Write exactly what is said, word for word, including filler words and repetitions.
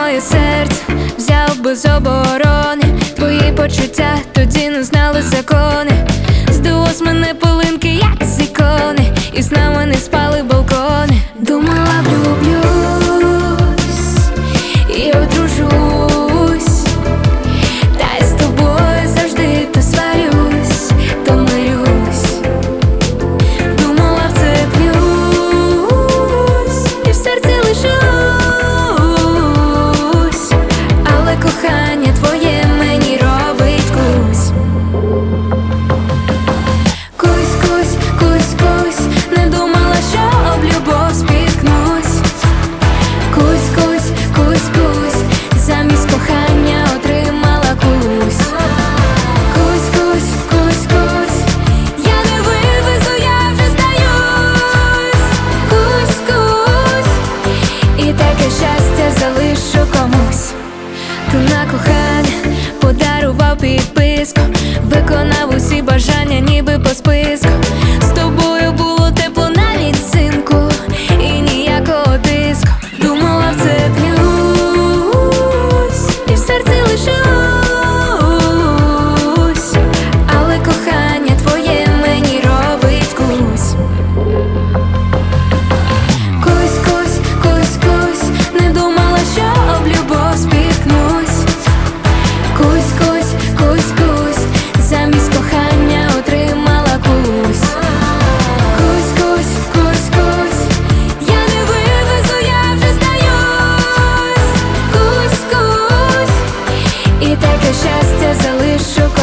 моє серце взяв без оборони. Твої почуття тоді не знали закони. Здалось мене пилинки, як з ікони, і з нами не спали балкони. Думала, влюблюсь і одружусь, та й з тобою завжди то сварюсь, то мирюсь. Думала, вцеплюсь і в серці лишусь, але кохання твоє мені робить кусь. Кусь, кусь, кусь, кусь, не думала, що об любов спіткнусь. Кусь, кусь, кусь, кусь, замість кохання отримала кусь. Кусь, кусь, кусь, кусь, я не вивезу, я вже здаюсь. Кусь, кусь, і таке щастя залишу комусь. Ти на кохання подарував підписку, виконав усі бажання ніби по списку. З тобою було тепло навіть взимку, і ніякого тиску. Думала, вцеплюсь і в серці лишусь, але кохання твоє мені робить кусь. Кусь, кусь, кусь, кусь, не думала, що об любов спіткнусь. Кусь, кусь, кусь, кусь, замість кохання отримала кусь. Кусь, кусь, кусь, кусь, я не вивезу, я вже здаюсь. Кусь, кусь, і таке щастя залишу